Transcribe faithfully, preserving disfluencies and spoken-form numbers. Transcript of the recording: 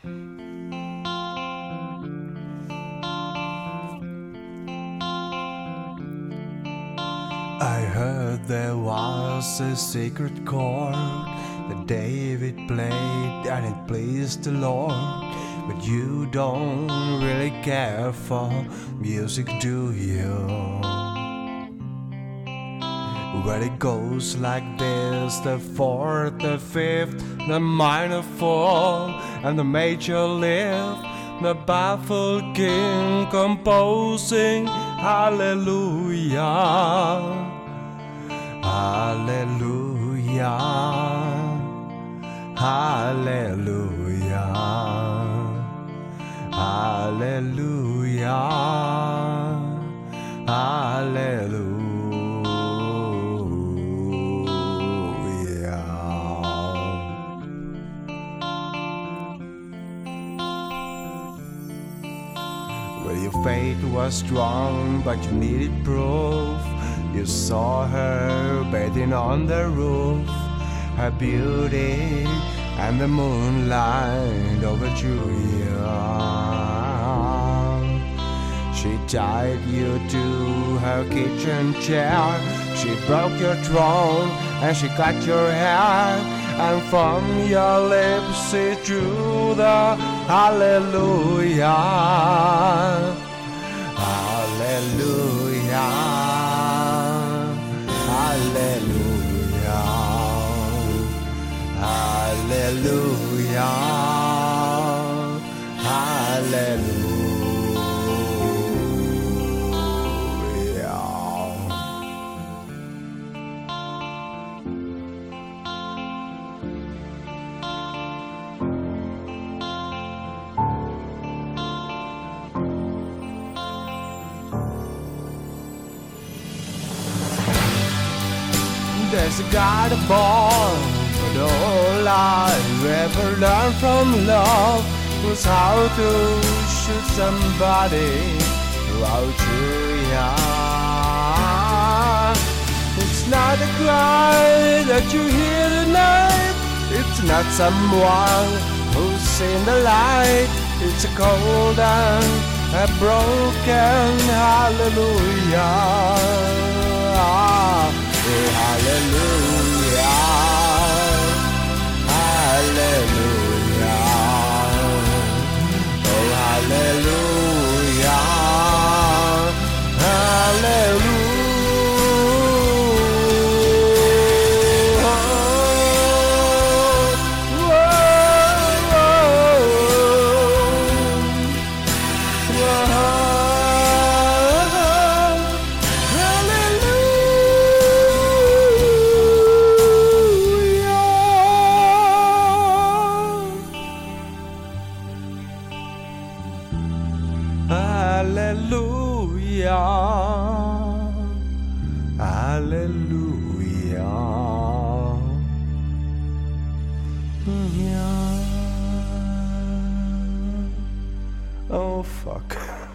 I heard there was a secret chord that David played and it pleased the Lord. But you don't really care for music, do you? Well, it goes like this: the fourth, the fifth, the minor fall, and the major lift. The baffled king composing hallelujah, hallelujah, hallelujah, hallelujah, hallelujah. Well, your faith was strong, but you needed proof. You saw her bathing on the roof, her beauty and the moonlight overthrew you. She tied you to her kitchen chair, she broke your throne and she cut your hair, and from your lips she drew the hallelujah, hallelujah, hallelujah, hallelujah, hallelujah. There's a guy born, but all I ever learned from love was how to shoot somebody out your eye. It's not a cry that you hear tonight, it's not someone who's seen the light, it's a cold and a broken hallelujah. Hallelujah, hallelujah, oh hallelujah, hallelujah. Hallelujah, hallelujah, yeah. Oh fuck.